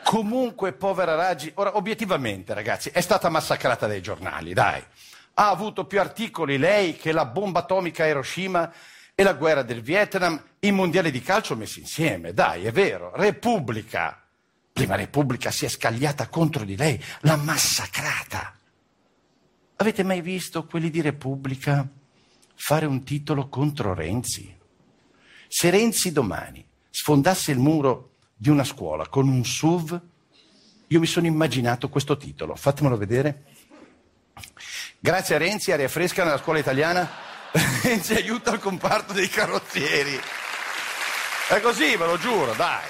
Comunque, povera Raggi, ora, obiettivamente, ragazzi, è stata massacrata dai giornali, dai. Ha avuto più articoli lei che la bomba atomica a Hiroshima e la guerra del Vietnam, i mondiali di calcio messi insieme, dai, è vero. Repubblica. Prima Repubblica si è scagliata contro di lei, l'ha massacrata. Avete mai visto quelli di Repubblica fare un titolo contro Renzi? Se Renzi domani sfondasse il muro di una scuola con un SUV, io mi sono immaginato questo titolo. Fatemelo vedere. Grazie a Renzi, aria fresca nella scuola italiana. Renzi aiuta il comparto dei carrozzieri. È così, ve lo giuro, dai.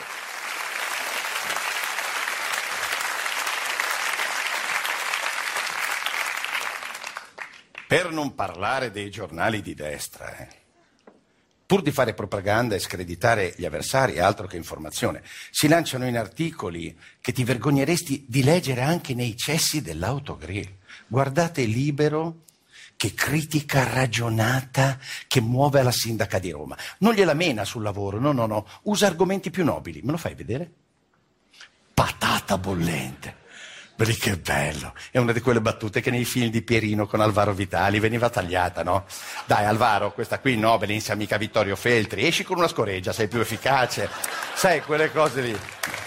Per non parlare dei giornali di destra, Pur di fare propaganda e screditare gli avversari, altro che informazione, si lanciano in articoli che ti vergogneresti di leggere anche nei cessi dell'autogrill. Guardate Libero, che critica ragionata che muove la sindaca di Roma. Non gliela mena sul lavoro, no, usa argomenti più nobili. Me lo fai vedere? Patata bollente. Vedi che bello, è una di quelle battute che nei film di Pierino con Alvaro Vitali veniva tagliata, no? Dai Alvaro, questa qui no, inizia mica Vittorio Feltri, esci con una scoreggia, sei più efficace, sai, quelle cose lì.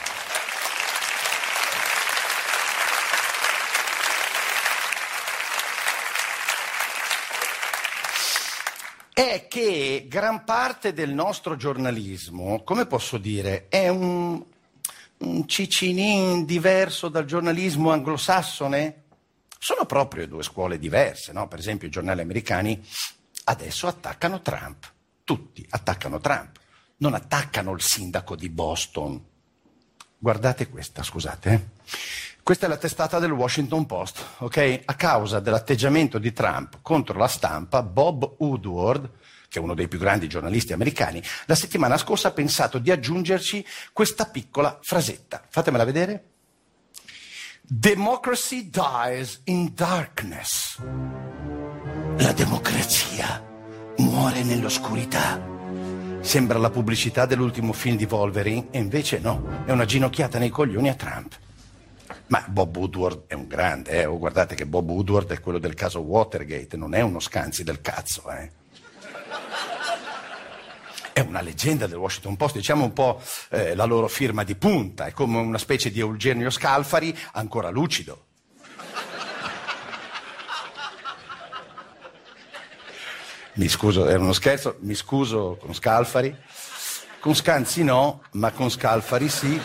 È che gran parte del nostro giornalismo, come posso dire, è un cicinin diverso dal giornalismo anglosassone? Sono proprio due scuole diverse, no? Per esempio i giornali americani adesso attaccano Trump, tutti attaccano Trump, non attaccano il sindaco di Boston. Guardate questa, scusate. Questa è la testata del Washington Post, ok? A causa dell'atteggiamento di Trump contro la stampa, Bob Woodward, che è uno dei più grandi giornalisti americani, la settimana scorsa ha pensato di aggiungerci questa piccola frasetta. Fatemela vedere. Democracy dies in darkness. La democrazia muore nell'oscurità. Sembra la pubblicità dell'ultimo film di Wolverine, e invece no, è una ginocchiata nei coglioni a Trump. Ma Bob Woodward è un grande, guardate che Bob Woodward è quello del caso Watergate, non è uno scanzi del cazzo, È una leggenda del Washington Post, diciamo un po' la loro firma di punta, è come una specie di Eugenio Scalfari ancora lucido. Mi scuso, era uno scherzo, mi scuso con Scalfari, con Scanzi no, ma con Scalfari sì.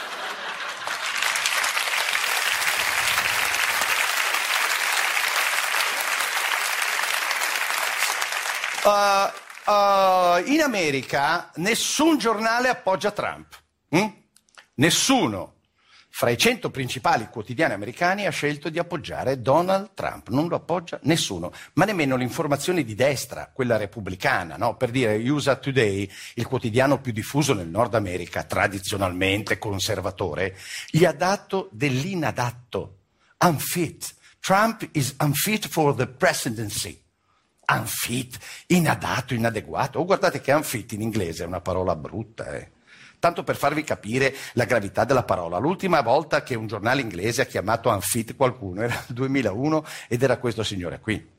In America nessun giornale appoggia Trump. Nessuno fra i 100 principali quotidiani americani ha scelto di appoggiare Donald Trump. Non lo appoggia nessuno, ma nemmeno l'informazione di destra, quella repubblicana, no? Per dire, USA Today, il quotidiano più diffuso nel Nord America, tradizionalmente conservatore, gli ha dato dell'inadatto. Unfit. Trump is unfit for the presidency. Unfit, inadatto, inadeguato. Guardate che unfit in inglese è una parola brutta, Tanto per farvi capire la gravità della parola. L'ultima volta che un giornale inglese ha chiamato unfit qualcuno era il 2001 ed era questo signore qui.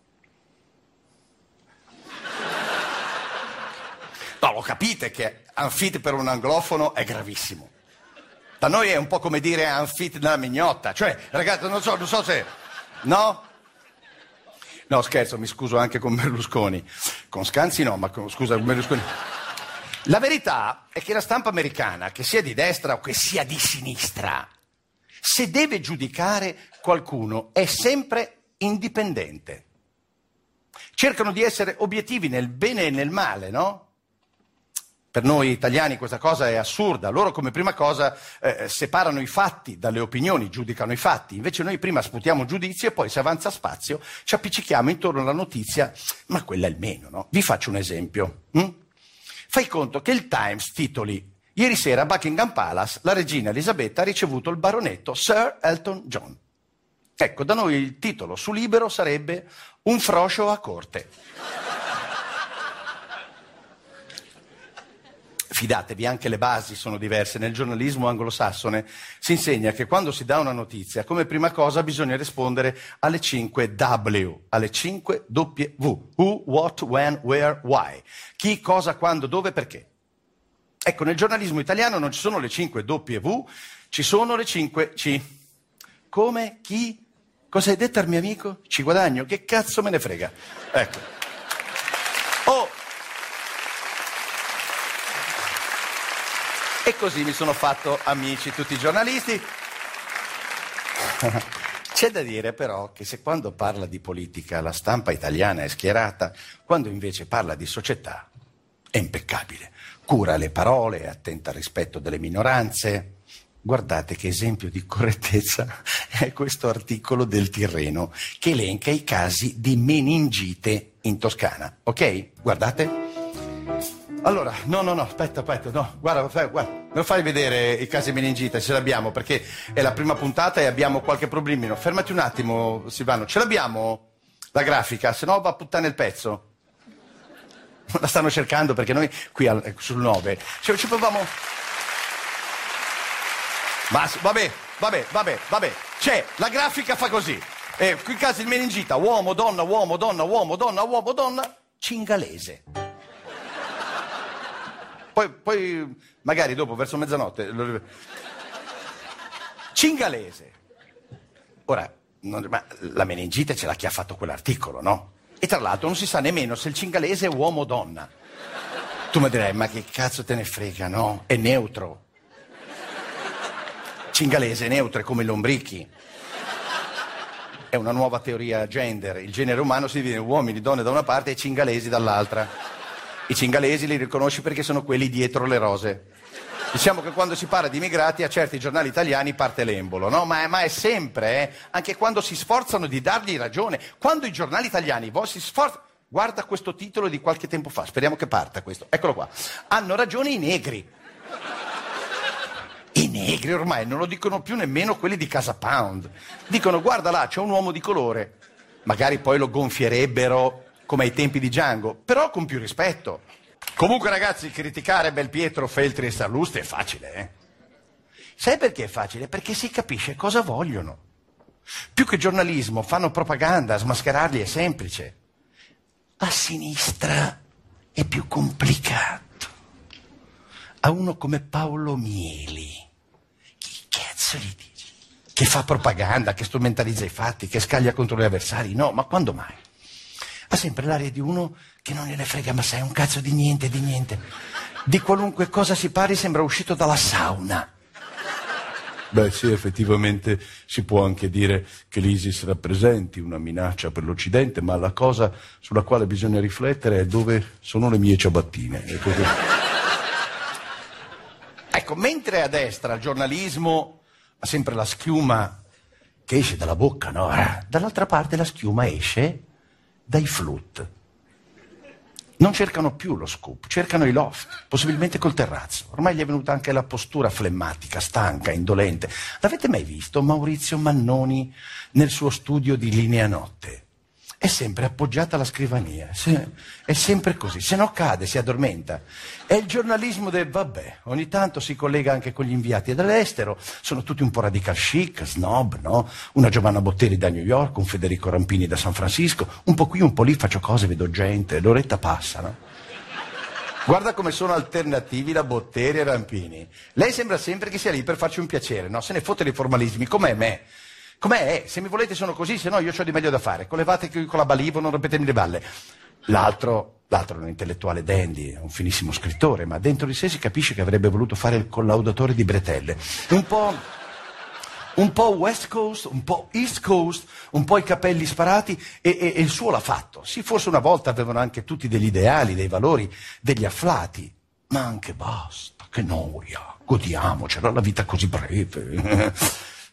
No, lo capite che unfit per un anglofono è gravissimo. Da noi è un po' come dire unfit nella mignotta. Cioè, ragazzi, non so se... No? No, scherzo, mi scuso anche con Berlusconi. Con Scanzi no, ma scusa, con Berlusconi. La verità è che la stampa americana, che sia di destra o che sia di sinistra, se deve giudicare qualcuno è sempre indipendente. Cercano di essere obiettivi nel bene e nel male, no? Per noi italiani questa cosa è assurda. Loro come prima cosa separano i fatti dalle opinioni, giudicano i fatti. Invece noi prima sputiamo giudizio e poi se avanza spazio ci appiccichiamo intorno alla notizia, ma quella è il meno, no? Vi faccio un esempio. Fai conto che il Times titoli: ieri sera a Buckingham Palace la regina Elisabetta ha ricevuto il baronetto Sir Elton John. Ecco, da noi il titolo su Libero sarebbe: un froscio a corte. fidatevi, anche le basi sono diverse. Nel giornalismo anglosassone si insegna che quando si dà una notizia, come prima cosa bisogna rispondere alle 5 W, alle 5 W. Who, what, when, where, why. Chi, cosa, quando, dove, perché. Ecco, nel giornalismo italiano non ci sono le 5 W, ci sono le 5 C. Come, chi, cosa hai detto al mio amico? Ci guadagno, che cazzo me ne frega. Ecco. Oh! E così mi sono fatto amici tutti i giornalisti. C'è da dire però che se quando parla di politica la stampa italiana è schierata, quando invece parla di società è impeccabile. Cura le parole, è attenta al rispetto delle minoranze. Guardate che esempio di correttezza è questo articolo del Tirreno che elenca i casi di meningite in Toscana. Ok? Guardate. Allora, no, aspetta, no, guarda, non fai vedere i casi di meningite, ce l'abbiamo, perché è la prima puntata e abbiamo qualche problemino. Fermati un attimo, Silvano, ce l'abbiamo la grafica, se no va a puttane il pezzo. La stanno cercando perché noi qui sul 9 ci proviamo. Ma vabbè, c'è, la grafica fa così. Qui casi di meningita, uomo, donna, uomo, donna, uomo, donna, uomo, donna, cingalese. Poi magari dopo, verso mezzanotte, cingalese. Ora, ma la meningite ce l'ha chi ha fatto quell'articolo, no? E tra l'altro non si sa nemmeno se il cingalese è uomo o donna. Tu mi direi, ma che cazzo te ne frega, no? È neutro. Cingalese è neutro, è come i lombrichi. È una nuova teoria gender. Il genere umano si divide in uomini, donne da una parte e cingalesi dall'altra. I cingalesi li riconosci perché sono quelli dietro le rose. Diciamo che quando si parla di immigrati a certi giornali italiani parte l'embolo, no? Ma è sempre, anche quando si sforzano di dargli ragione. Quando i giornali italiani si sforzano... Guarda questo titolo di qualche tempo fa, speriamo che parta questo. Eccolo qua. Hanno ragione i negri. I negri ormai non lo dicono più nemmeno quelli di Casa Pound. Dicono, guarda là, c'è un uomo di colore. Magari poi lo gonfierebbero come ai tempi di Django, però con più rispetto. Comunque ragazzi, criticare Belpietro, Feltri e Sallusti è facile, Sai perché è facile? Perché si capisce cosa vogliono. Più che giornalismo, fanno propaganda, smascherarli è semplice. A sinistra è più complicato. A uno come Paolo Mieli, che cazzo gli dici? Che fa propaganda, che strumentalizza i fatti, che scaglia contro gli avversari? No, ma quando mai? Ha sempre l'aria di uno che non gliene frega, ma sai, un cazzo di niente. Di qualunque cosa si parli sembra uscito dalla sauna. Beh sì, effettivamente si può anche dire che l'ISIS rappresenti una minaccia per l'Occidente, ma la cosa sulla quale bisogna riflettere è dove sono le mie ciabattine. Ecco, mentre a destra il giornalismo ha sempre la schiuma che esce dalla bocca, no? Dall'altra parte la schiuma esce dai flut. Non cercano più lo scoop, cercano i loft, possibilmente col terrazzo. Ormai gli è venuta anche la postura flemmatica, stanca, indolente. L'avete mai visto Maurizio Mannoni nel suo studio di Linea Notte? È sempre appoggiata alla scrivania, è sempre così, se no cade, si addormenta. È il giornalismo del vabbè, ogni tanto si collega anche con gli inviati dall'estero, sono tutti un po' radical chic, snob, no? Una Giovanna Botteri da New York, un Federico Rampini da San Francisco, un po' qui, un po' lì, faccio cose, vedo gente, l'oretta passa, no? Guarda come sono alternativi la Botteri e Rampini. Lei sembra sempre che sia lì per farci un piacere, no? Se ne fotte dei formalismi, com'è me? Com'è? Se mi volete sono così, se no io ho di meglio da fare. Collevate con la Balivo, non rompetemi le balle. L'altro è un intellettuale dandy, è un finissimo scrittore, ma dentro di sé si capisce che avrebbe voluto fare il collaudatore di bretelle. Un po' West Coast, un po' East Coast, un po' i capelli sparati e il suo l'ha fatto. Sì, forse una volta avevano anche tutti degli ideali, dei valori, degli afflati, ma anche basta, che noia, godiamocela, la vita così breve.